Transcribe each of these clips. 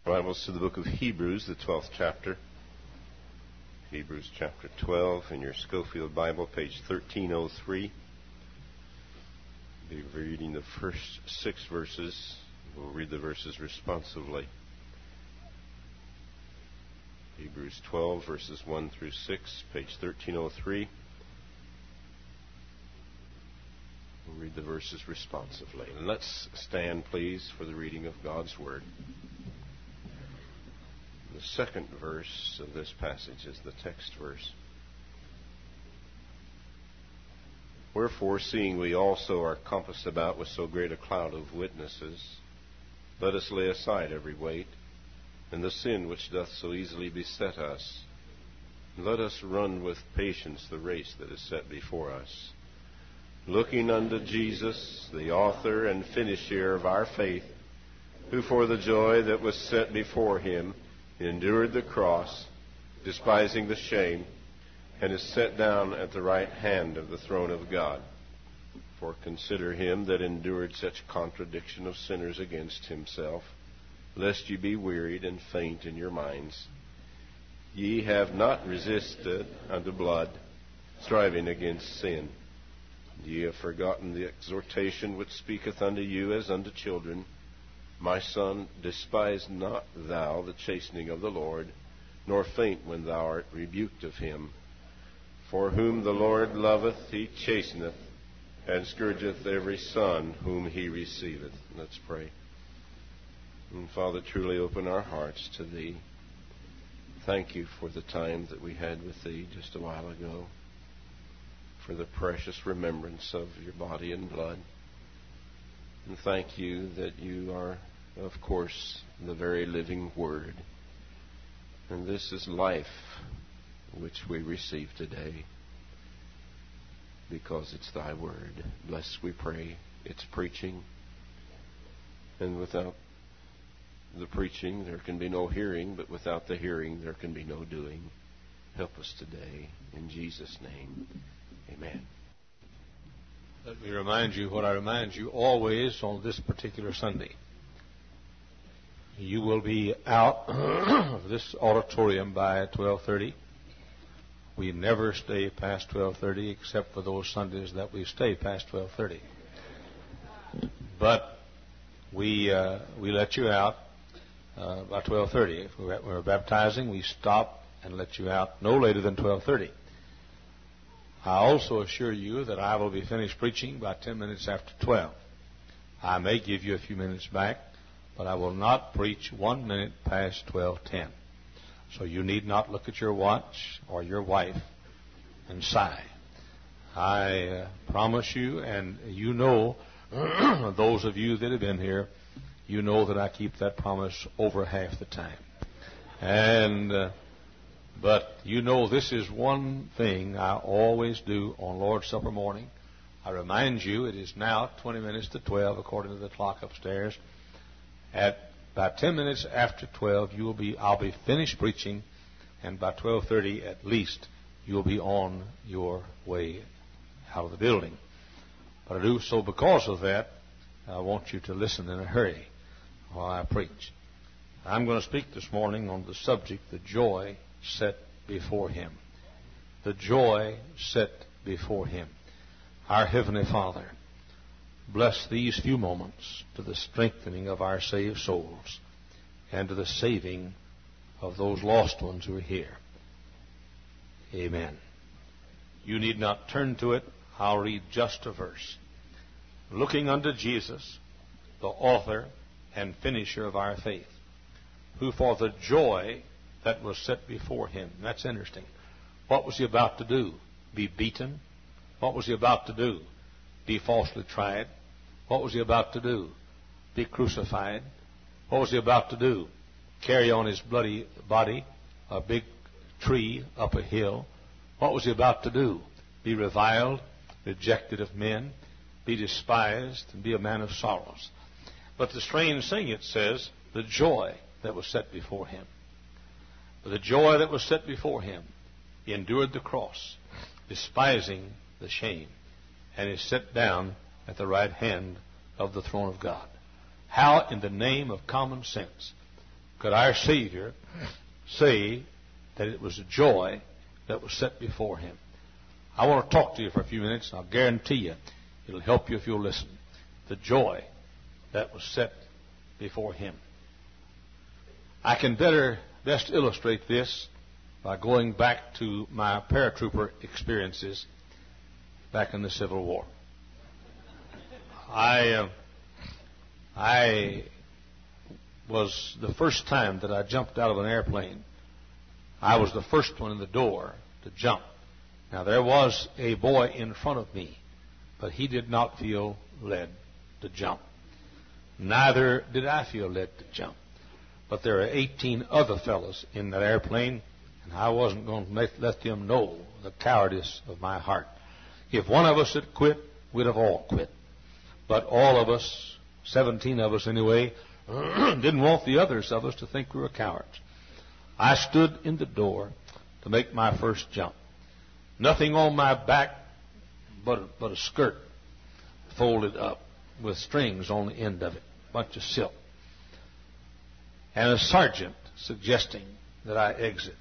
Bibles to the book of Hebrews, the 12th chapter. Hebrews chapter 12 in your Schofield Bible, page 1303. We'll be reading the first 6 verses. We'll read the verses responsively. Hebrews 12, verses 1 through 6, page 1303. We'll read the verses responsively. And let's stand, please, for the reading of God's Word. The second verse of this passage is the text verse. Wherefore, seeing we also are compassed about with so great a cloud of witnesses, let us lay aside every weight, and the sin which doth so easily beset us. And let us run with patience the race that is set before us, looking unto Jesus, the author and finisher of our faith, who for the joy that was set before him endured the cross, despising the shame, and is set down at the right hand of the throne of God. For consider him that endured such contradiction of sinners against himself, lest ye be wearied and faint in your minds. Ye have not resisted unto blood, striving against sin. Ye have forgotten the exhortation which speaketh unto you as unto children. My son, despise not thou the chastening of the Lord, nor faint when thou art rebuked of him. For whom the Lord loveth, he chasteneth, and scourgeth every son whom he receiveth. Let's pray. And Father, truly open our hearts to Thee. Thank You for the time that we had with Thee just a while ago, for the precious remembrance of Your body and blood. And thank You that You are, of course, the very living Word. And this is life which we receive today, because it's Thy Word. Bless, we pray, its preaching. And without the preaching, there can be no hearing, but without the hearing, there can be no doing. Help us today. In Jesus' name, amen. Let me remind you what I remind you always on this particular Sunday. You will be out of this auditorium by 12:30. We never stay past 12:30 except for those Sundays that we stay past 12:30. But we let you out by 12:30. If we're baptizing, we stop and let you out no later than 12:30. I also assure you that I will be finished preaching by 10 minutes after 12. I may give you a few minutes back, but I will not preach 1 minute past 12:10. So you need not look at your watch or your wife and sigh. I promise you, and you know, those of you that have been here, you know that I keep that promise over half the time. But you know this is one thing I always do on Lord's Supper morning. I remind you it is now 20 minutes to 12 according to the clock upstairs. At about 10 minutes after 12, I'll be finished preaching, and by 12:30 at least, you'll be on your way out of the building. But I do so because of that. I want you to listen in a hurry while I preach. I'm going to speak this morning on the subject, the joy set before Him. The joy set before Him. Our Heavenly Father, bless these few moments to the strengthening of our saved souls and to the saving of those lost ones who are here. Amen. You need not turn to it. I'll read just a verse. Looking unto Jesus, the author and finisher of our faith, who for the joy that was set before Him. That's interesting. What was He about to do? Be beaten? What was He about to do? Be falsely tried? What was He about to do? Be crucified? What was He about to do? Carry on His bloody body a big tree up a hill? What was He about to do? Be reviled, rejected of men, be despised, and be a man of sorrows. But the strange thing, it says, the joy that was set before Him. But the joy that was set before Him, He endured the cross, despising the shame, and is set down at the right hand of the throne of God. How, in the name of common sense, could our Savior say that it was a joy that was set before him. I want to talk to you for a few minutes, and I'll guarantee you it'll help you if you'll listen. The joy that was set before him. I can best illustrate this by going back to my paratrooper experiences back in the Civil War. I was the first time that I jumped out of an airplane. I was the first one in the door to jump. Now, there was a boy in front of me, but he did not feel led to jump. Neither did I feel led to jump. But there are 18 other fellows in that airplane, and I wasn't going to let them know the cowardice of my heart. If one of us had quit, we'd have all quit. But all of us, 17 of us anyway, didn't want the others of us to think we were cowards. I stood in the door to make my first jump. Nothing on my back but a skirt folded up with strings on the end of it, a bunch of silk. And a sergeant suggesting that I exit.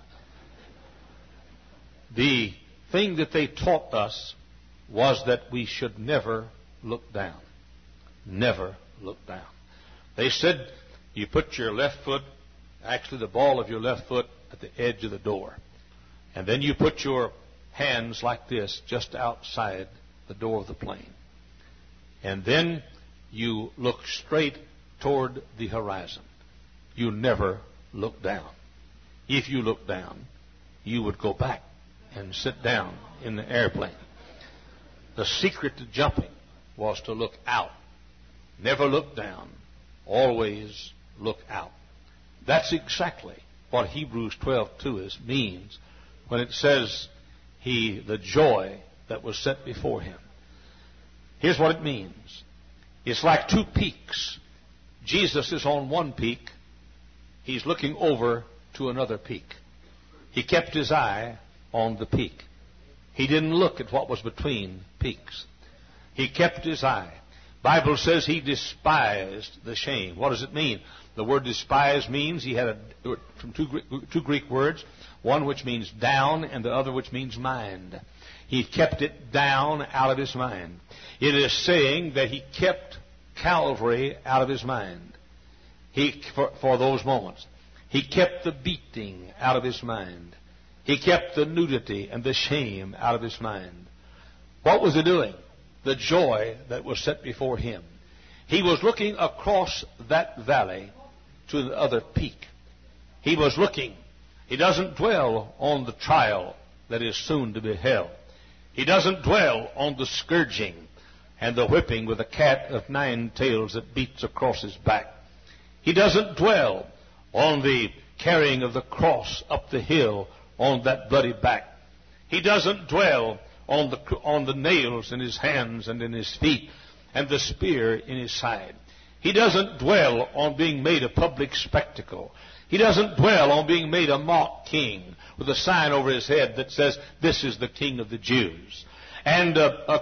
The thing that they taught us was that we should never look down. Never look down. They said you put your left foot, actually the ball of your left foot, at the edge of the door. And then you put your hands like this just outside the door of the plane. And then you look straight toward the horizon. You never look down. If you look down, you would go back and sit down in the airplane. The secret to jumping was to look out. Never look down. Always look out. That's exactly what Hebrews 12:2 means when it says the joy that was set before him. Here's what it means. It's like two peaks. Jesus is on one peak. He's looking over to another peak. He kept his eye on the peak. He didn't look at what was between peaks. He kept his eye. Bible says he despised the shame. What does it mean? The word despise means he had from two Greek words, one which means down and the other which means mind. He kept it down out of his mind. It is saying that he kept Calvary out of his mind. For those moments. He kept the beating out of his mind. He kept the nudity and the shame out of his mind. What was he doing? The joy that was set before him. He was looking across that valley to the other peak. He was looking. He doesn't dwell on the trial that is soon to be hell. He doesn't dwell on the scourging and the whipping with a cat of 9 tails that beats across his back. He doesn't dwell on the carrying of the cross up the hill on that bloody back. He doesn't dwell on the nails in his hands and in his feet and the spear in his side. He doesn't dwell on being made a public spectacle. He doesn't dwell on being made a mock king with a sign over his head that says, "This is the King of the Jews." And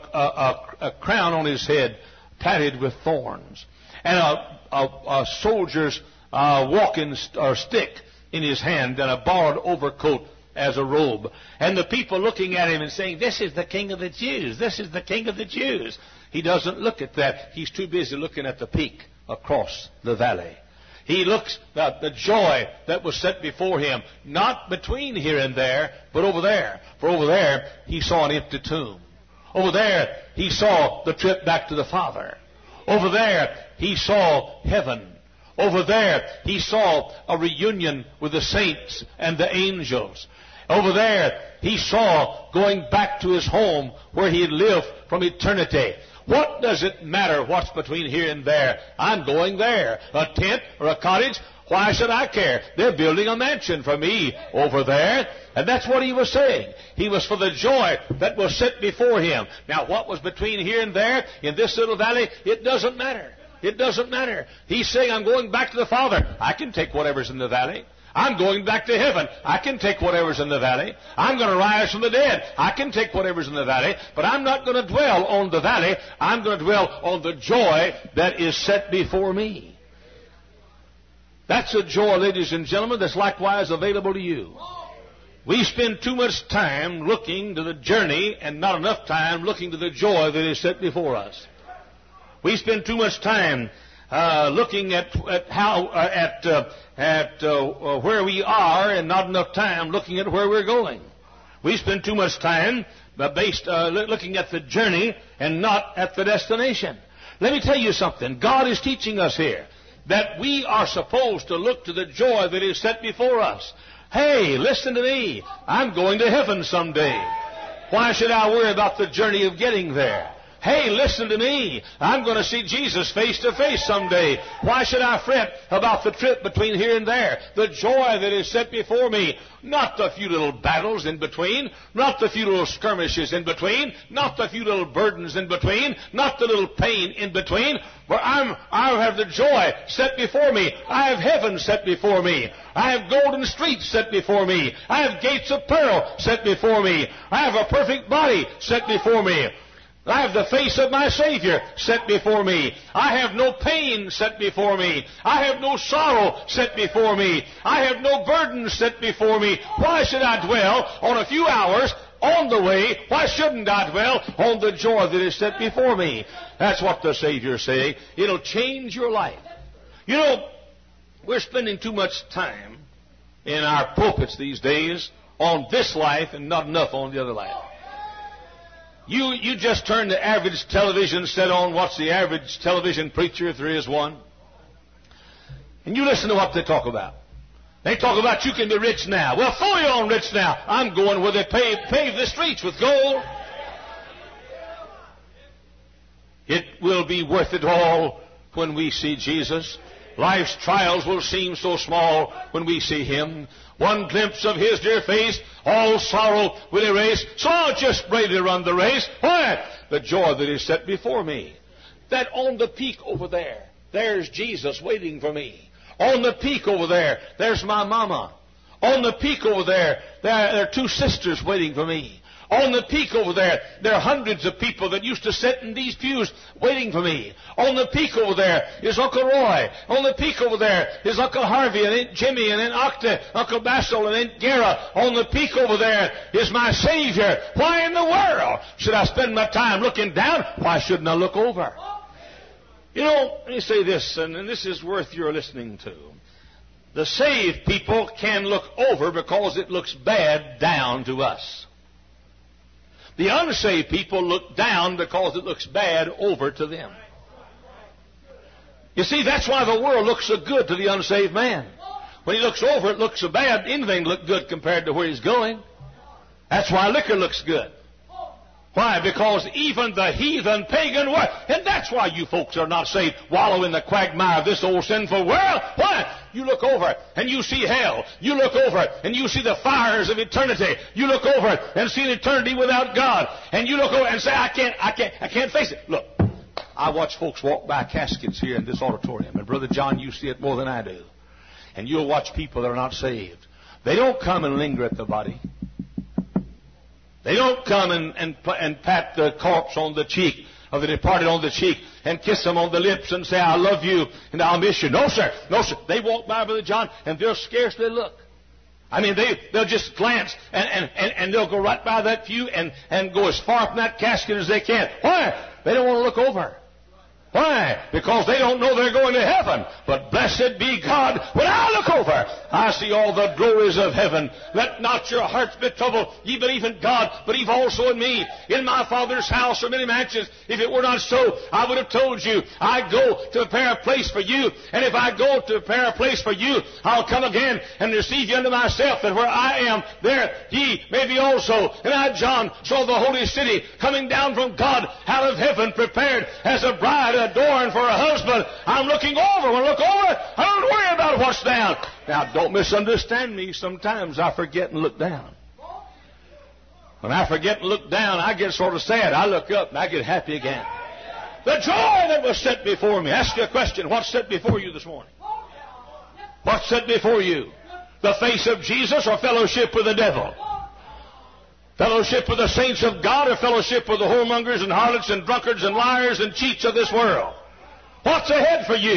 a crown on his head platted with thorns. And a soldier's walking stick in his hand and a borrowed overcoat as a robe. And the people looking at him and saying, "This is the King of the Jews. This is the King of the Jews." He doesn't look at that. He's too busy looking at the peak across the valley. He looks at the joy that was set before him, not between here and there, but over there. For over there, he saw an empty tomb. Over there, he saw the trip back to the Father. Over there, he saw heaven. Over there, he saw a reunion with the saints and the angels. Over there, he saw going back to his home where he had lived from eternity. What does it matter what's between here and there? I'm going there. A tent or a cottage? Why should I care? They're building a mansion for me over there. And that's what he was saying. He was for the joy that was set before him. Now, what was between here and there in this little valley? It doesn't matter. It doesn't matter. He's saying, I'm going back to the Father. I can take whatever's in the valley. I'm going back to heaven. I can take whatever's in the valley. I'm going to rise from the dead. I can take whatever's in the valley. But I'm not going to dwell on the valley. I'm going to dwell on the joy that is set before me. That's a joy, ladies and gentlemen, that's likewise available to you. We spend too much time looking to the journey and not enough time looking to the joy that is set before us. We spend too much time looking at where we are and not enough time looking at where we're going. We spend too much time looking at the journey and not at the destination. Let me tell you something. God is teaching us here that we are supposed to look to the joy that is set before us. Hey, listen to me. I'm going to heaven someday. Why should I worry about the journey of getting there? Hey, listen to me. I'm going to see Jesus face to face someday. Why should I fret about the trip between here and there? The joy that is set before me. Not the few little battles in between. Not the few little skirmishes in between. Not the few little burdens in between. Not the little pain in between. But I have the joy set before me. I have heaven set before me. I have golden streets set before me. I have gates of pearl set before me. I have a perfect body set before me. I have the face of my Savior set before me. I have no pain set before me. I have no sorrow set before me. I have no burden set before me. Why should I dwell on a few hours on the way? Why shouldn't I dwell on the joy that is set before me? That's what the Savior is saying. It'll change your life. You know, we're spending too much time in our pulpits these days on this life and not enough on the other life. You just turn the average television set on. What's the average television preacher, if there is one? And you listen to what they talk about. They talk about you can be rich now. Well, fool you on rich now. I'm going where they pave the streets with gold. It will be worth it all when we see Jesus. Life's trials will seem so small when we see Him. One glimpse of His dear face, all sorrow will erase. So I'll just bravely run the race. Why? The joy that is set before me. That on the peak over there, there's Jesus waiting for me. On the peak over there, there's my mama. On the peak over there, there are two sisters waiting for me. On the peak over there are hundreds of people that used to sit in these pews waiting for me. On the peak over there is Uncle Roy. On the peak over there is Uncle Harvey and Aunt Jimmy and Aunt Octa, Uncle Basil and Aunt Gara. On the peak over there is my Savior. Why in the world should I spend my time looking down? Why shouldn't I look over? You know, let me say this, and this is worth your listening to. The saved people can look over because it looks bad down to us. The unsaved people look down because it looks bad over to them. You see, that's why the world looks so good to the unsaved man. When he looks over, it looks so bad. Anything looks good compared to where he's going. That's why liquor looks good. Why? Because even the heathen pagan world, and that's why you folks are not saved, wallow in the quagmire of this old sinful world. Why? You look over and you see hell. You look over and you see the fires of eternity. You look over and see an eternity without God. And you look over and say, I can't face it. Look, I watch folks walk by caskets here in this auditorium. And Brother John, you see it more than I do. And you'll watch people that are not saved. They don't come and linger at the body. They don't come and pat the corpse on the cheek, of the departed on the cheek, and kiss them on the lips and say, I love you and I'll miss you. No, sir. No, sir. They walk by, Brother John, and they'll scarcely look. I mean, they'll just glance, and they'll go right by that pew and go as far from that casket as they can. Why? They don't want to look over. Why? Because they don't know they're going to heaven. But blessed be God, when I look over, I see all the glories of heaven. Let not your hearts be troubled. Ye believe in God, believe also in me. In my Father's house are many mansions. If it were not so, I would have told you. I go to prepare a place for you. And if I go to prepare a place for you, I'll come again and receive you unto myself, that where I am, there ye may be also. And I, John, saw the holy city coming down from God out of heaven, prepared as a bride adorned for a husband. I'm looking over. When I look over, I don't worry about what's down. Now, don't misunderstand me. Sometimes I forget and look down. When I forget and look down, I get sort of sad. I look up and I get happy again. The joy that was set before me. Ask you a question. What's set before you this morning? What's set before you? The face of Jesus or fellowship with the devil? Fellowship with the saints of God or fellowship with the whoremongers and harlots and drunkards and liars and cheats of this world? What's ahead for you?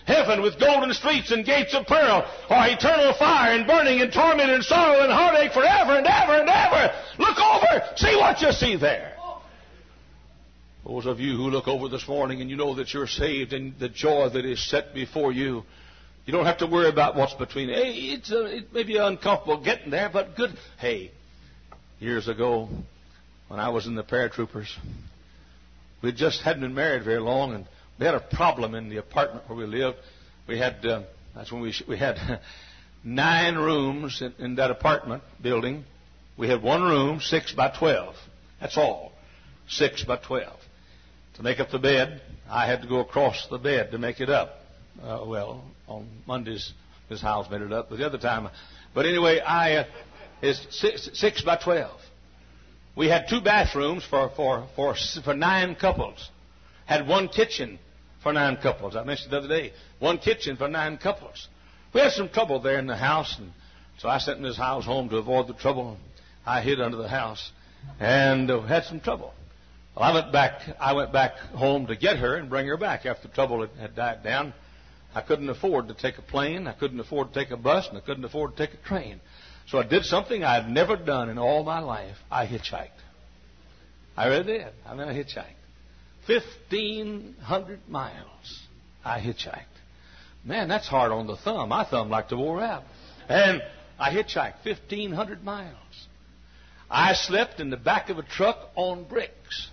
heaven with golden streets and gates of pearl, or eternal fire and burning and torment and sorrow and heartache forever and ever and ever. Look over. See what you see there. Those of you who look over this morning and you know that you're saved and the joy that is set before you, you don't have to worry about what's between. Hey, it may be uncomfortable getting there, but good. Hey, years ago when I was in the paratroopers, we just hadn't been married very long, and we had a problem in the apartment where we lived. We had that's when we had 9 rooms in that apartment building. We had one room, 6 by 12. That's all, 6 by 12. To make up the bed, I had to go across the bed to make it up. Well, on Mondays, Ms. Howes made it up, but the other time. But anyway, it's 6 by 12. We had 2 bathrooms for 9 couples. Had 1 kitchen for 9 couples. I mentioned the other day, 1 kitchen for 9 couples. We had some trouble there in the house, and so I sent Ms. Howes home to avoid the trouble. I hid under the house and had some trouble. Well, I went back home to get her and bring her back after the trouble had died down. I couldn't afford to take a plane. I couldn't afford to take a bus, and I couldn't afford to take a train. So I did something I had never done in all my life. I hitchhiked. I really did. I hitchhiked. 1,500 miles I hitchhiked. Man, that's hard on the thumb. My thumb like to wore out. And I hitchhiked 1,500 miles. I slept in the back of a truck on bricks.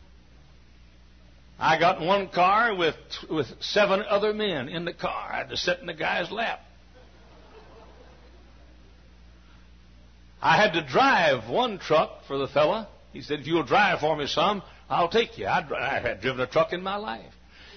I got in one car with 7 other men in the car. I had to sit in the guy's lap. I had to drive one truck for the fella. He said, if you'll drive for me some, I'll take you. I had driven a truck in my life.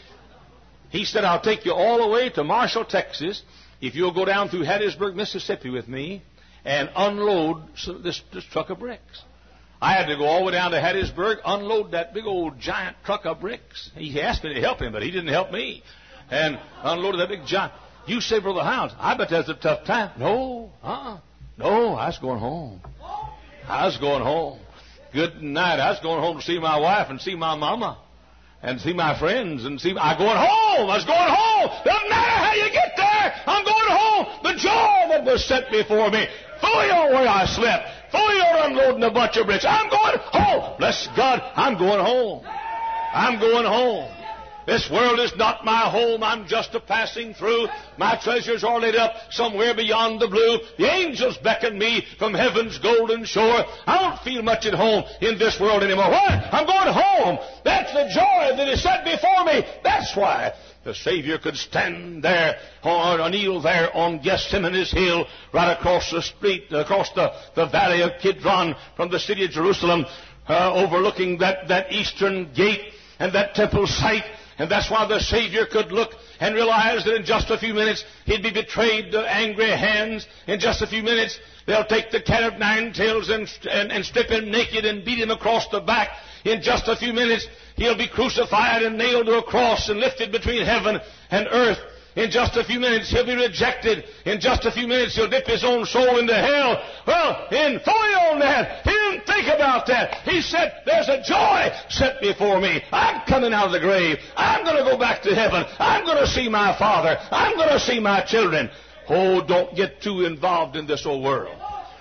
He said, I'll take you all the way to Marshall, Texas, if you'll go down through Hattiesburg, Mississippi with me and unload this truck of bricks. I had to go all the way down to Hattiesburg, unload that big old giant truck of bricks. He asked me to help him, but he didn't help me. And unloaded that big giant. You say, Brother Howes, I bet that's a tough time. No, No, I was going home. I was going home. Good night. I was going home to see my wife and see my mama and see my friends and see. I'm going home. I was going home. Doesn't matter how you get there. I'm going home. The joy that was set before me. Fully on where I slept. Fully on unloading a bunch of bricks. I'm going home. Bless God. I'm going home. I'm going home. This world is not my home. I'm just a passing through. My treasures are laid up somewhere beyond the blue. The angels beckon me from heaven's golden shore. I don't feel much at home in this world anymore. Why? I'm going home. That's the joy that is set before me. That's why the Savior could stand there or kneel there on Gethsemane's hill right across the street, across the valley of Kidron from the city of Jerusalem, overlooking that eastern gate and that temple site. And that's why the Savior could look and realize that in just a few minutes he'd be betrayed to angry hands. In just a few minutes they'll take the cat of nine tails and strip him naked and beat him across the back. In just a few minutes he'll be crucified and nailed to a cross and lifted between heaven and earth. In just a few minutes he'll be rejected. In just a few minutes he'll dip his own soul into hell. Well, in fully on that, he didn't think about that. He said, there's a joy set before me. I'm coming out of the grave. I'm going to go back to heaven. I'm going to see my Father. I'm going to see my children. Oh, don't get too involved in this old world.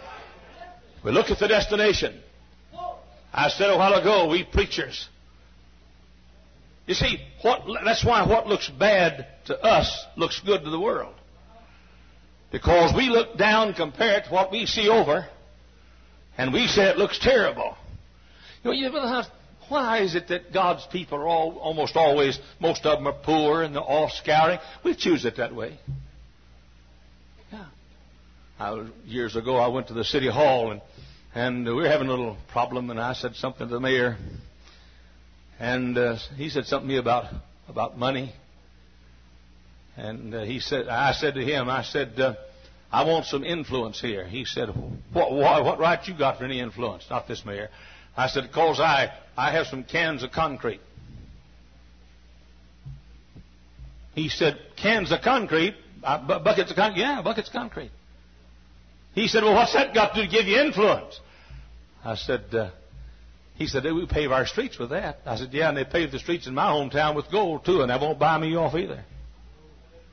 We look at the destination. I said a while ago, we preachers, you see, that's why what looks bad to us looks good to the world. Because we look down compared to what we see over, and we say it looks terrible. You know, why is it that God's people are almost always, most of them are poor and they're all scouring? We choose it that way. Yeah. Years ago, I went to the city hall, and we were having a little problem, and I said something to the mayor. And he said something to me about money. And I said to him, I want some influence here. He said, what right you got for any influence? Not this mayor. I said, because I have some cans of concrete. He said, cans of concrete? Buckets of concrete? Yeah, buckets of concrete. He said, well, what's that got to do to give you influence? I said, he said, we pave our streets with that. I said, yeah, and they pave the streets in my hometown with gold, too, and that won't buy me off either.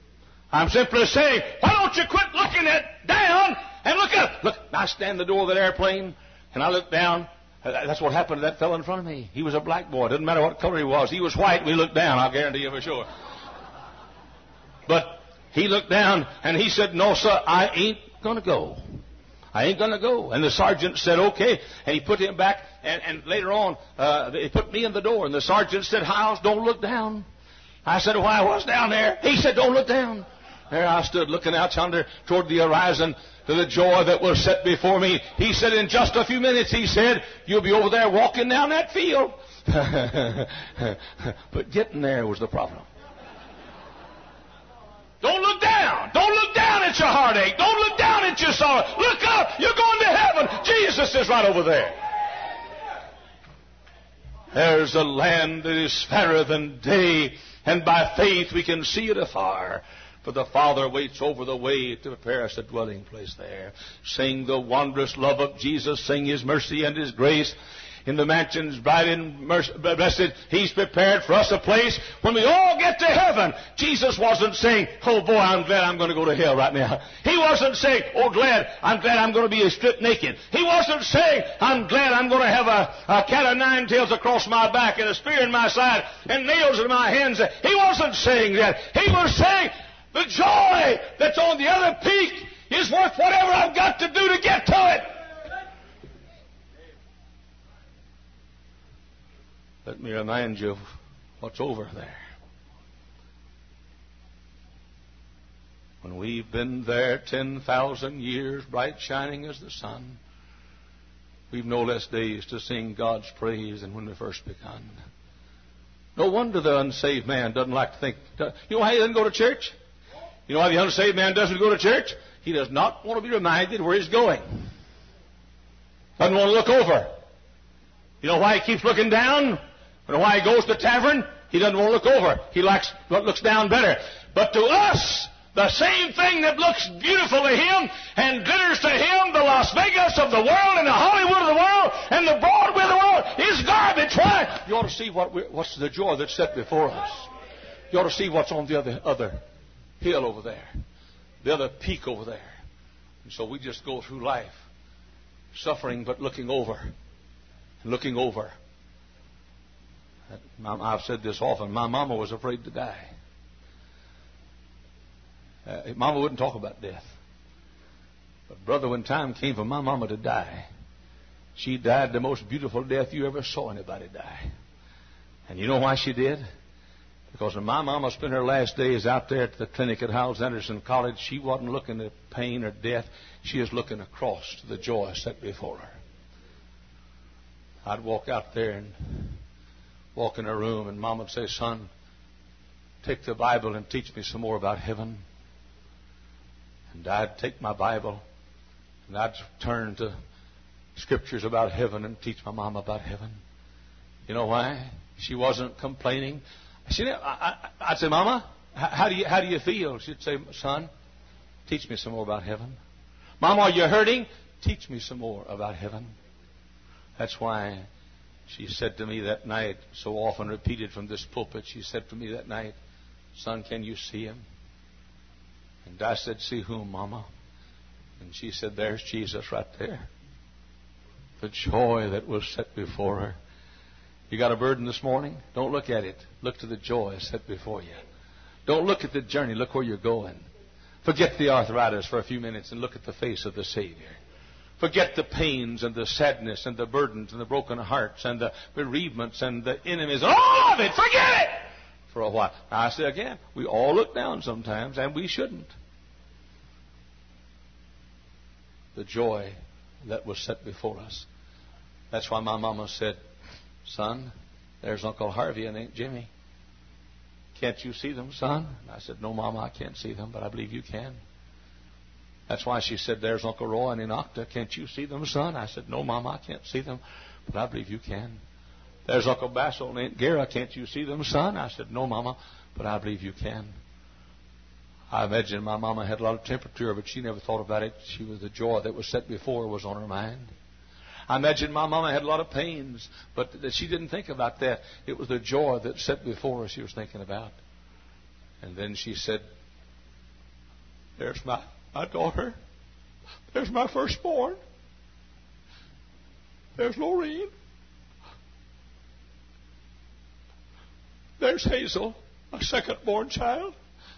I'm simply saying, why don't you quit looking down and look up? Look, I stand in the door of that airplane, and I look down. That's what happened to that fellow in front of me. He was a black boy. It doesn't matter what color he was. He was white. We looked down, I'll guarantee you for sure. But he looked down, and he said, no, sir, I ain't going to go. I ain't going to go. And the sergeant said, okay. And he put him back, and later on, he put me in the door. And the sergeant said, Hiles, don't look down. I said, why, I was down there. He said, don't look down. There I stood looking out yonder toward the horizon to the joy that was set before me. He said, in just a few minutes, he said, you'll be over there walking down that field. But getting there was the problem. Don't look down. Don't look down at your heartache. Don't look down at your sorrow. Look up. You're going to heaven. Jesus is right over there. There's a land that is fairer than day, and by faith we can see it afar. For the Father waits over the way to prepare us a dwelling place there. Sing the wondrous love of Jesus. Sing His mercy and His grace. In the mansions bright and blessed, He's prepared for us a place when we all get to heaven. Jesus wasn't saying, oh boy, I'm glad I'm going to go to hell right now. He wasn't saying, oh I'm glad I'm going to be stripped naked. He wasn't saying, I'm glad I'm going to have a cat of nine tails across my back and a spear in my side and nails in my hands. He wasn't saying that. He was saying, the joy that's on the other peak is worth whatever I've got to do to get to it. Let me remind you of what's over there. When we've been there 10,000 years, bright shining as the sun, we've no less days to sing God's praise than when we first begun. No wonder the unsaved man doesn't like to think. You know why he doesn't go to church? You know why the unsaved man doesn't go to church? He does not want to be reminded where he's going. Doesn't want to look over. You know why he keeps looking down? You know why he goes to the tavern? He doesn't want to look over. He likes what looks down better. But to us, the same thing that looks beautiful to him and glitters to him, the Las Vegas of the world and the Hollywood of the world and the Broadway of the world, is garbage. Why? You ought to see what's the joy that's set before us. You ought to see what's on the other hill over there, the other peak over there. And so we just go through life suffering but looking over and looking over. I've said this often. My mama was afraid to die. Mama wouldn't talk about death. But brother, when time came for my mama to die, she died the most beautiful death you ever saw anybody die. And you know why she did? Because when my mama spent her last days out there at the clinic at Hyles Anderson College, she wasn't looking at pain or death. She was looking across to the joy set before her. I'd walk out there and walk in her room, and Mom would say, son, take the Bible and teach me some more about heaven. And I'd take my Bible, and I'd turn to scriptures about heaven and teach my mom about heaven. You know why? She wasn't complaining. I'd say, Mama, how do you feel? She'd say, son, teach me some more about heaven. Mama, are you hurting? Teach me some more about heaven. That's why she said to me that night, so often repeated from this pulpit, she said to me that night, son, can you see him? And I said, see whom, Mama? And she said, there's Jesus right there. The joy that was set before her. You got a burden this morning? Don't look at it. Look to the joy set before you. Don't look at the journey. Look where you're going. Forget the arthritis for a few minutes and look at the face of the Savior. Forget the pains and the sadness and the burdens and the broken hearts and the bereavements and the enemies. All of it. Forget it for a while. Now, I say again, we all look down sometimes, and we shouldn't. The joy that was set before us. That's why my mama said, son, there's Uncle Harvey and Aunt Jimmy. Can't you see them, son? And I said, no, Mama, I can't see them, but I believe you can. That's why she said, there's Uncle Roy and Aunt Octa. Can't you see them, son? I said, no, Mama, I can't see them, but I believe you can. There's Uncle Basil and Aunt Gara. Can't you see them, son? I said, no, Mama, but I believe you can. I imagine my mama had a lot of temperature, but she never thought about it. She was the joy that was set before her was on her mind. I imagine my mama had a lot of pains, but she didn't think about that. It was the joy that set before her she was thinking about. And then she said, There's my daughter. There's my firstborn. There's Lorene. There's Hazel, my second-born child.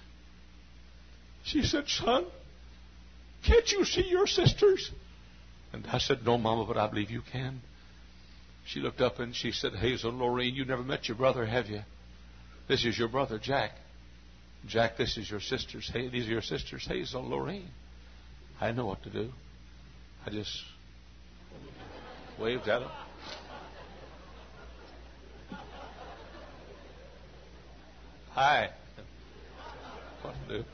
She said, son, can't you see your sisters? And I said, no, Mama, but I believe you can. She looked up and she said, Hazel, Lorene, you never met your brother, have you? This is your brother, Jack. Jack, this is your sisters. Hey, these are your sisters, Hazel, Lorene. I didn't know what to do. I just waved at them. Hi. What to do?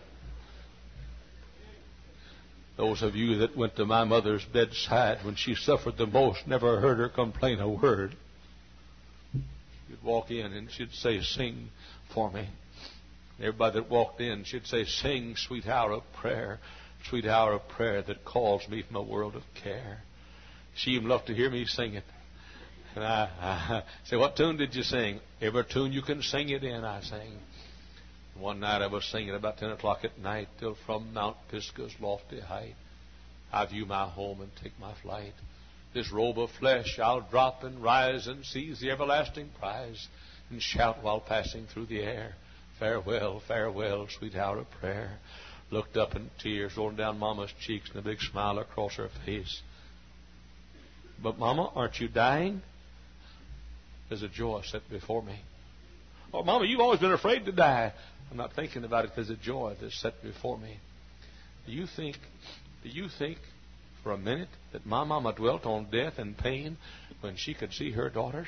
Those of you that went to my mother's bedside when she suffered the most never heard her complain a word. You'd walk in and she'd say, sing for me. Everybody that walked in, she'd say, sing, sweet hour of prayer that calls me from a world of care. She even loved to hear me sing it. And I say, what tune did you sing? Every tune you can sing it in, I sang. One night I was singing about 10 o'clock at night, till from Mount Pisgah's lofty height I view my home and take my flight. This robe of flesh I'll drop and rise and seize the everlasting prize, and shout while passing through the air, farewell, farewell, sweet hour of prayer. Looked up and tears rolling down Mama's cheeks and a big smile across her face. But Mama, aren't you dying? There's a joy set before me. Oh, Mama, you've always been afraid to die. I'm not thinking about it. There's a joy that's set before me. Do you think for a minute that my Mama dwelt on death and pain when she could see her daughters?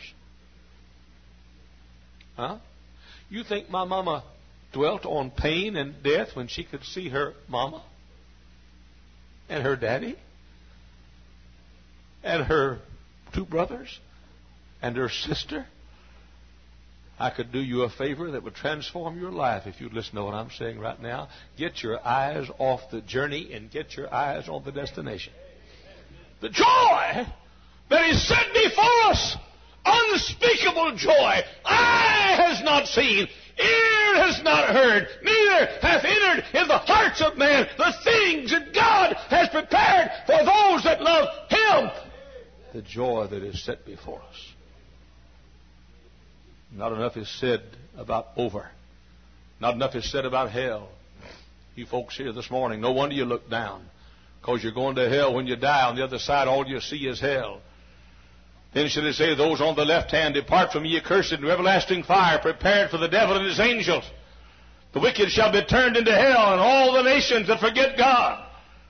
Huh? You think my Mama dwelt on pain and death when she could see her Mama and her daddy and her two brothers and her sister? I could do you a favor that would transform your life if you'd listen to what I'm saying right now. Get your eyes off the journey and get your eyes on the destination. The joy that is set before us, unspeakable joy, eye has not seen, ear has not heard, neither hath entered in the hearts of man the things that God has prepared for those that love Him. The joy that is set before us. Not enough is said about over. Not enough is said about hell. You folks here this morning, no wonder you look down, because you're going to hell when you die. On the other side, all you see is hell. Then should it say, those on the left hand, depart from me, ye cursed, into everlasting fire, prepared for the devil and his angels. The wicked shall be turned into hell, and all the nations that forget God.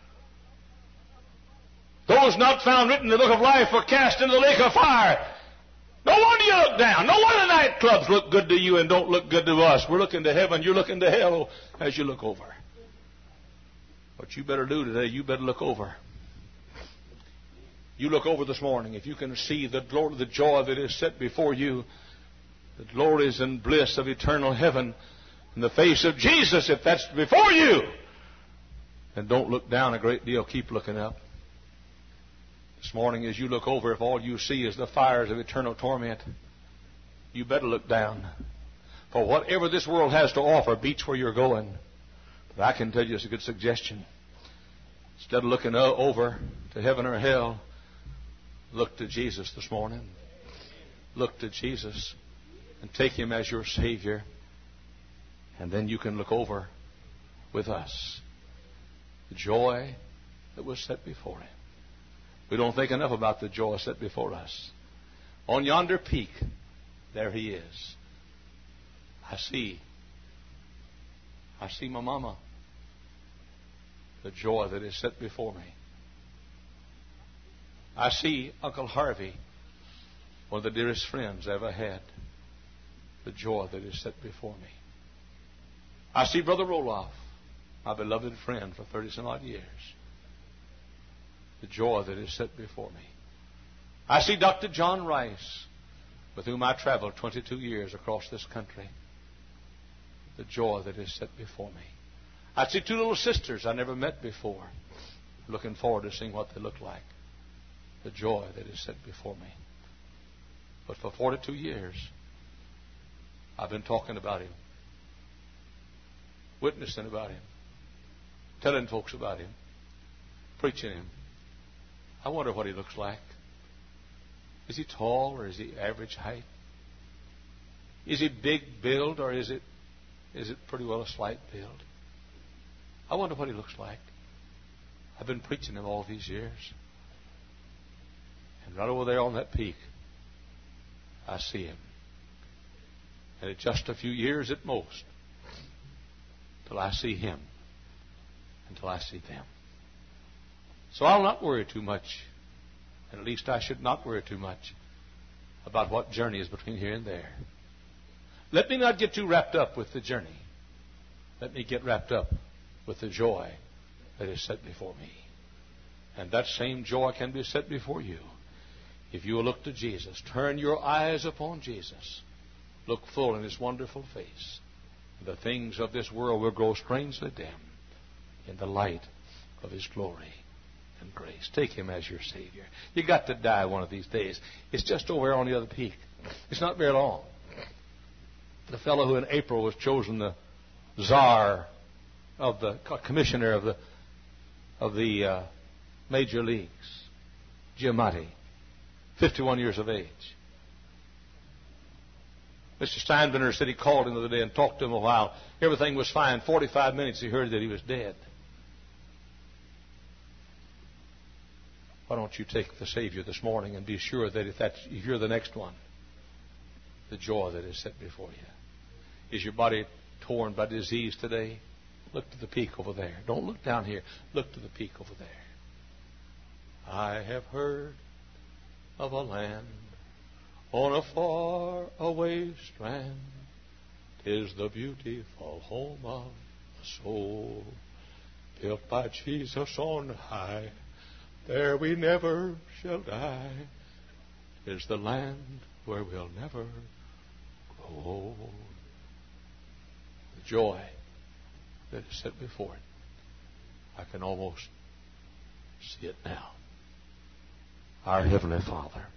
Those not found written in the book of life were cast into the lake of fire. No wonder you look down. No wonder the nightclubs look good to you and don't look good to us. We're looking to heaven. You're looking to hell as you look over. What you better do today, you better look over. You look over this morning. If you can see the glory, the joy that is set before you, the glories and bliss of eternal heaven in the face of Jesus, if that's before you, then don't look down a great deal. Keep looking up. This morning, as you look over, if all you see is the fires of eternal torment, you better look down. For whatever this world has to offer beats where you're going. But I can tell you it's a good suggestion. Instead of looking over to heaven or hell, look to Jesus this morning. Look to Jesus and take Him as your Savior. And then you can look over with us the joy that was set before Him. We don't think enough about the joy set before us. On yonder peak, there He is. I see my Mama. The joy that is set before me. I see Uncle Harvey, one of the dearest friends I ever had. The joy that is set before me. I see Brother Roloff, my beloved friend for 30-some-odd years. The joy that is set before me. I see Dr. John Rice, with whom I traveled 22 years across this country. The joy that is set before me. I see two little sisters I never met before. Looking forward to seeing what they look like. The joy that is set before me. But for 42 years, I've been talking about Him. Witnessing about Him. telling folks about Him, preaching Him. I wonder what He looks like. Is He tall or is He average height? Is He big build or is it pretty well a slight build? I wonder what He looks like. I've been preaching Him all these years. And right over there on that peak, I see Him. And it's just a few years at most till I see Him, until I see them. So I'll not worry too much, and at least I should not worry too much about what journey is between here and there. Let me not get too wrapped up with the journey. Let me get wrapped up with the joy that is set before me. And that same joy can be set before you if you will look to Jesus. Turn your eyes upon Jesus. Look full in His wonderful face. The things of this world will grow strangely dim in the light of His glory and grace. Take Him as your Savior. You got to die one of these days. It's just over on the other peak. It's not very long. The fellow who in April was chosen the czar of the commissioner of the major leagues, Giamatti, 51 years of age. Mr. Steinbrenner said he called him the other day and talked to him a while. Everything was fine. 45 minutes he heard that he was dead. Why don't you take the Savior this morning and be sure that if you're the next one, the joy that is set before you. Is your body torn by disease today? Look to the peak over there. Don't look down here. Look to the peak over there. I have heard of a land on a far away strand. 'Tis the beautiful home of the soul, built by Jesus on high. There we never shall die. 'Tis the land where we'll never grow old. The joy that is set before it, I can almost see it now. Our Heavenly Father,